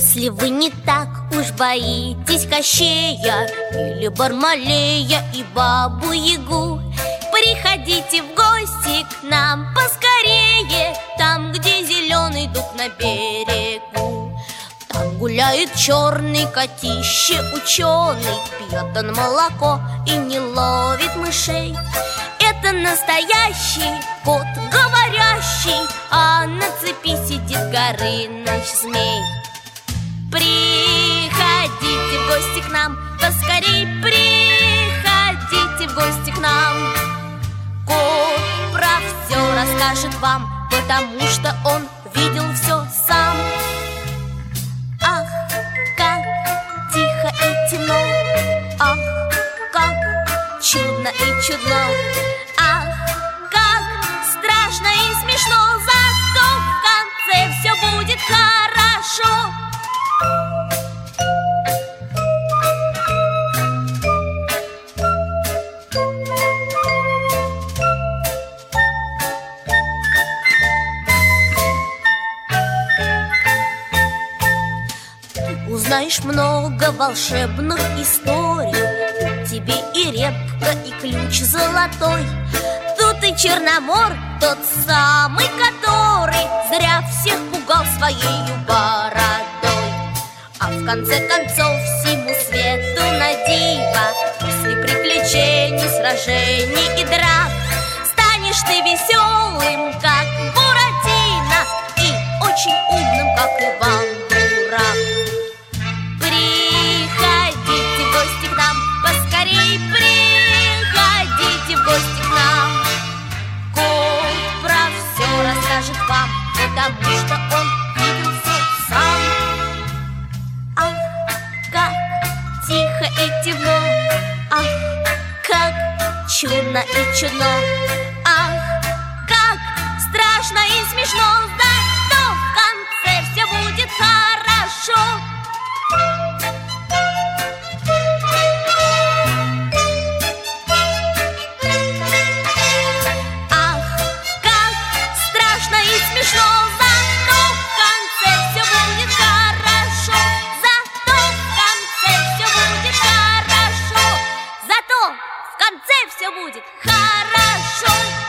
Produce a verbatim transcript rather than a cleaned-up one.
Если вы не так уж боитесь Кощея или Бармалея и Бабу-Ягу, приходите в гости к нам поскорее, там, где зеленый дуб на берегу. Там гуляет черный котище ученый, пьет он молоко и не ловит мышей. Это настоящий кот говорящий, а на цепи сидит Горыныч змей. Приходите в гости к нам, поскорей приходите в гости к нам. Кот про все расскажет вам, потому что он видел все сам. Ах, как тихо и темно, ах, как чудно и чудно, ах, как страшно и смешно, зато в конце все будет хорошо. Узнаешь много волшебных историй, тебе и репка, и ключ золотой. Тут и Черномор, тот самый, который зря всех пугал своею бородой. А в конце концов всему свету на диво, после приключений, сражений и драк, станешь ты веселым, как Буратино, и очень умным, как Иван-дурак. Приходите в гости к нам, поскорей приходите в гости к нам. Кот про все расскажет вам, потому что он видел все сам. Ах, как тихо и темно, ах, как чудно и чудно, ах, как страшно и смешно, зато в конце все будет хорошо. Смешно, зато в конце все будет хорошо. Зато в конце все будет хорошо. Зато в конце все будет хорошо.